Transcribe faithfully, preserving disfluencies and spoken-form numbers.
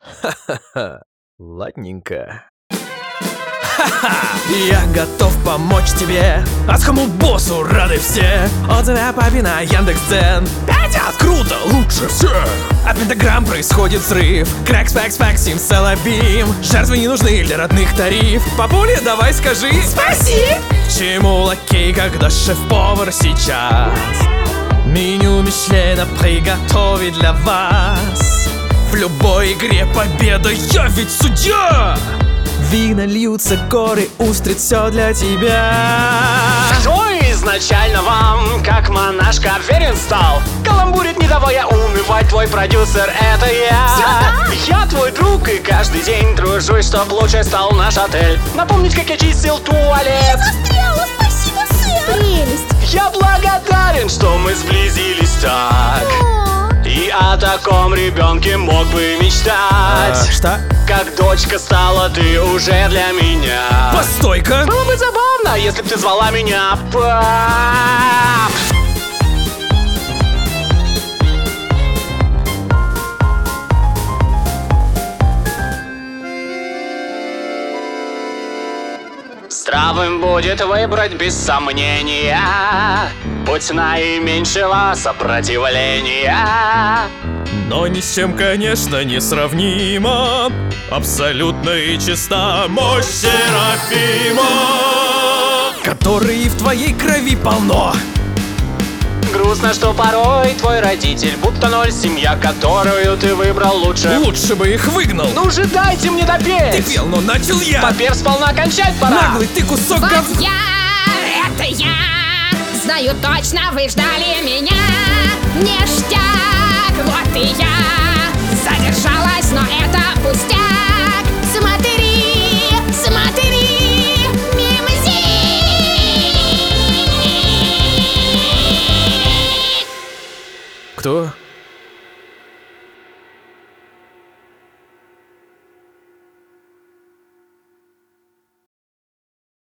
Ха-ха-ха. Ладненько. Ха-ха! Я готов помочь тебе, адскому боссу рады все. Отзывы о папе на Яндекс.Дзен. Пять от круто, лучше всех. От пентаграмм происходит взрыв. Крэк, спэк, спэк, сим, селабим. Жертвы не нужны для родных тариф. Папуля, давай скажи спасибо. Чему лакей, когда шеф-повар сейчас меню Мишлена приготовит для вас. В любой игре победа, я ведь судья. Вина льются, горы, устриц, все для тебя. Скажу изначально вам, как монашка верен стал. Каламбурит, не давая унывать, твой продюсер — это я. Я твой друг и каждый день тружусь, чтоб лучше стал наш отель. Напомнить, как я чистил туалет. Застряла, спасибо, сын! Прелесть! Я благодарен, что мы сблизились так. И о таком ребенке мог бы мечтать. А, что? Как дочка стала ты уже для меня. Постой-ка! Было бы забавно, если б ты звала меня пап. Здравым будет выбрать без сомнения путь наименьшего сопротивления. Но ни с чем, конечно, не сравнима абсолютно и чиста мощь Серафима, который в твоей крови полно. Грустно, что порой твой родитель будто ноль, семья, которую ты выбрал лучше. Лучше бы их выгнал. Ну же дайте мне допеть. Ты пел, но начал я. Попев сполна, кончать пора. Наглый ты кусок Вот гов... я, это я. Знаю точно, вы ждали меня. Ништяк, вот и я. Задержалась, но это пустяк. Смотри, смотри, мимози. Кто?